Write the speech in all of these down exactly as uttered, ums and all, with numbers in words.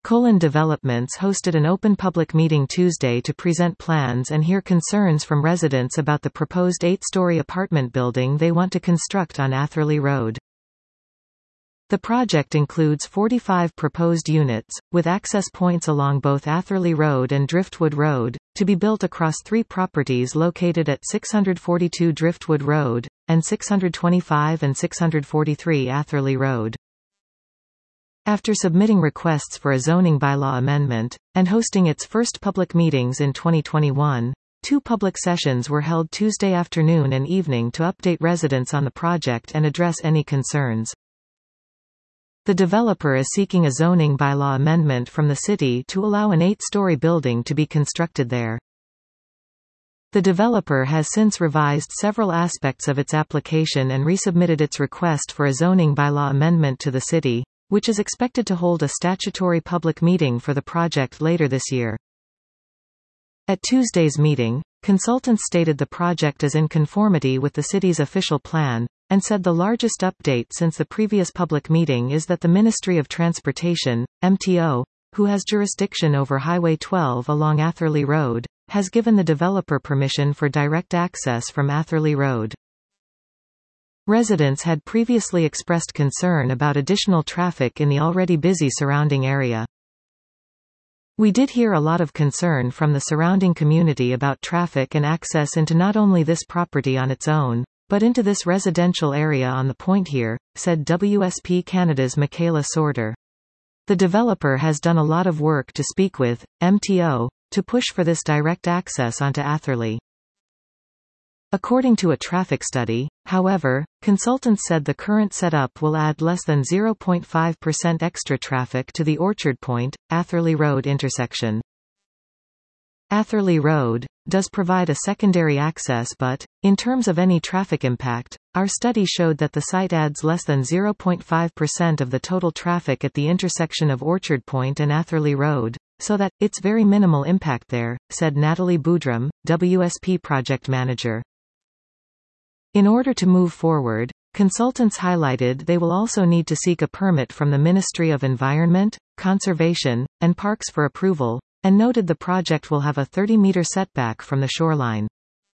Colon Developments hosted an open public meeting Tuesday to present plans and hear concerns from residents about the proposed eight-story apartment building they want to construct on Atherley Road. The project includes forty-five proposed units, with access points along both Atherley Road and Driftwood Road, to be built across three properties located at six forty-two Driftwood Road, and six twenty-five and six forty-three Atherley Road. After submitting requests for a zoning bylaw amendment, and hosting its first public meetings in twenty twenty-one, two public sessions were held Tuesday afternoon and evening to update residents on the project and address any concerns. The developer is seeking a zoning bylaw amendment from the city to allow an eight-story building to be constructed there. The developer has since revised several aspects of its application and resubmitted its request for a zoning bylaw amendment to the city, which is expected to hold a statutory public meeting for the project later this year. At Tuesday's meeting, consultants stated the project is in conformity with the city's official plan, and said the largest update since the previous public meeting is that the Ministry of Transportation, M T O, who has jurisdiction over Highway twelve along Atherley Road, has given the developer permission for direct access from Atherley Road. Residents had previously expressed concern about additional traffic in the already busy surrounding area. We did hear a lot of concern from the surrounding community about traffic and access into not only this property on its own, but into this residential area on the point here, said W S P Canada's Michaela Sorter. The developer has done a lot of work to speak with M T O, to push for this direct access onto Atherley. According to a traffic study, however, consultants said the current setup will add less than zero point five percent extra traffic to the Orchard Point, Atherley Road intersection. Atherley Road does provide a secondary access, but, in terms of any traffic impact, our study showed that the site adds less than zero point five percent of the total traffic at the intersection of Orchard Point and Atherley Road, so that, it's very minimal impact there, said Natalie Boudram, W S P project manager. In order to move forward, consultants highlighted they will also need to seek a permit from the Ministry of Environment, Conservation, and Parks for approval, and noted the project will have a thirty meter setback from the shoreline.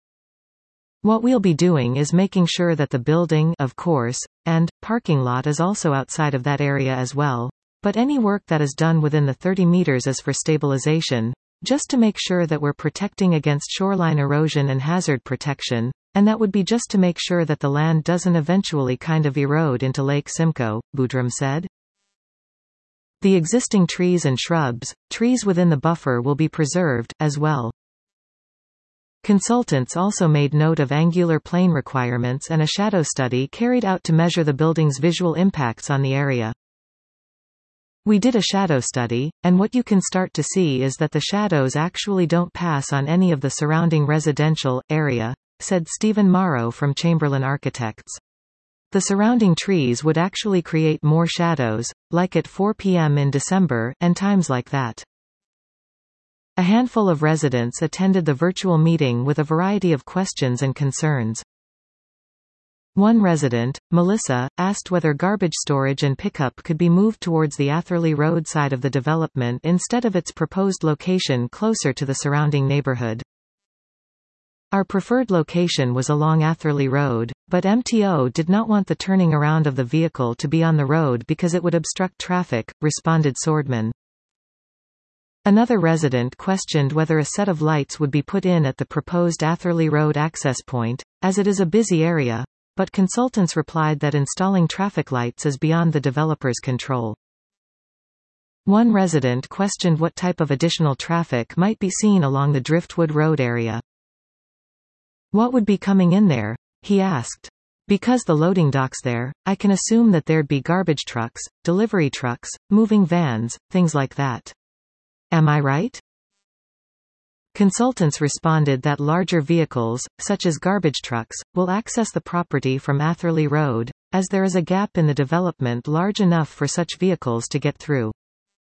What we'll be doing is making sure that the building, of course, and parking lot is also outside of that area as well, but any work that is done within the thirty meters is for stabilization, just to make sure that we're protecting against shoreline erosion and hazard protection, and that would be just to make sure that the land doesn't eventually kind of erode into Lake Simcoe, Boudram said. The existing trees and shrubs, trees within the buffer will be preserved, as well. Consultants also made note of angular plane requirements and a shadow study carried out to measure the building's visual impacts on the area. We did a shadow study, and what you can start to see is that the shadows actually don't pass on any of the surrounding residential area, said Stephen Morrow from Chamberlain Architects. The surrounding trees would actually create more shadows, like at four p m in December, and times like that. A handful of residents attended the virtual meeting with a variety of questions and concerns. One resident, Melissa, asked whether garbage storage and pickup could be moved towards the Atherley Road side of the development instead of its proposed location closer to the surrounding neighborhood. Our preferred location was along Atherley Road, but M T O did not want the turning around of the vehicle to be on the road because it would obstruct traffic, responded Swordman. Another resident questioned whether a set of lights would be put in at the proposed Atherley Road access point, as it is a busy area, but consultants replied that installing traffic lights is beyond the developer's control. One resident questioned what type of additional traffic might be seen along the Driftwood Road area. What would be coming in there? He asked. Because the loading dock's there, I can assume that there'd be garbage trucks, delivery trucks, moving vans, things like that. Am I right? Consultants responded that larger vehicles, such as garbage trucks, will access the property from Atherley Road, as there is a gap in the development large enough for such vehicles to get through.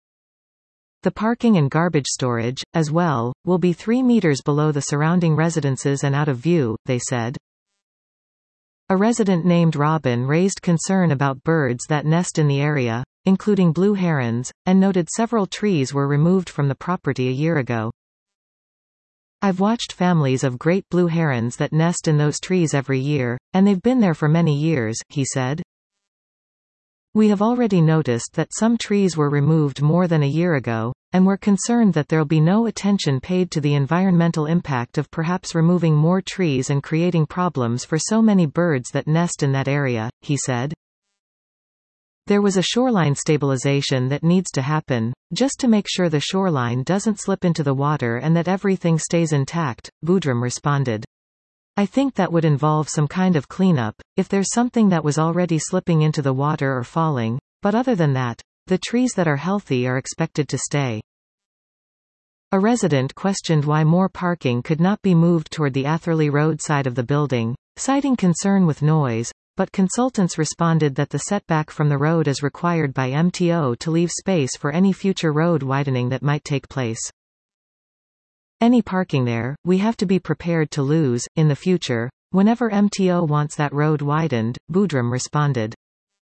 The parking and garbage storage, as well, will be three meters below the surrounding residences and out of view, they said. A resident named Robin raised concern about birds that nest in the area, including blue herons, and noted several trees were removed from the property a year ago. I've watched families of great blue herons that nest in those trees every year, and they've been there for many years, he said. We have already noticed that some trees were removed more than a year ago, and we're concerned that there'll be no attention paid to the environmental impact of perhaps removing more trees and creating problems for so many birds that nest in that area, he said. There was a shoreline stabilization that needs to happen, just to make sure the shoreline doesn't slip into the water and that everything stays intact, Boodram responded. I think that would involve some kind of cleanup, if there's something that was already slipping into the water or falling, but other than that, the trees that are healthy are expected to stay. A resident questioned why more parking could not be moved toward the Atherley Road side of the building, citing concern with noise, but consultants responded that the setback from the road is required by M T O to leave space for any future road widening that might take place. Any parking there, we have to be prepared to lose, in the future, whenever M T O wants that road widened, Boodram responded.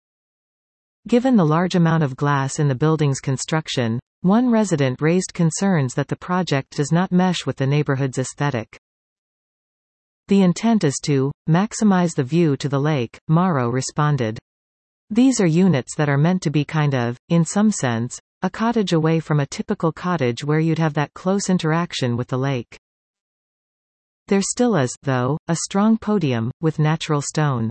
Given the large amount of glass in the building's construction, one resident raised concerns that the project does not mesh with the neighborhood's aesthetic. The intent is to maximize the view to the lake, Morrow responded. These are units that are meant to be kind of, in some sense, a cottage away from a typical cottage where you'd have that close interaction with the lake. There still is, though, a strong podium, with natural stone.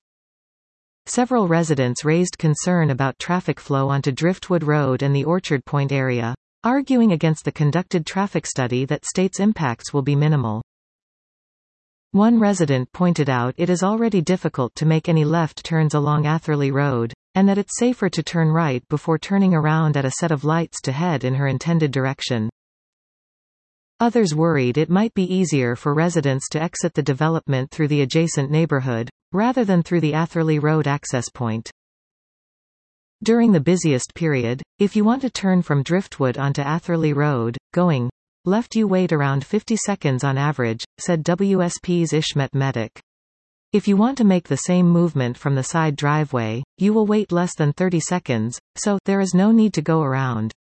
Several residents raised concern about traffic flow onto Driftwood Road and the Orchard Point area, arguing against the conducted traffic study that states impacts will be minimal. One resident pointed out it is already difficult to make any left turns along Atherley Road, and that it's safer to turn right before turning around at a set of lights to head in her intended direction. Others worried it might be easier for residents to exit the development through the adjacent neighborhood, rather than through the Atherley Road access point. During the busiest period, if you want to turn from Driftwood onto Atherley Road, going left you wait around fifty seconds on average, said W S P's Ishmet Medic. If you want to make the same movement from the side driveway, you will wait less than thirty seconds, so there is no need to go around.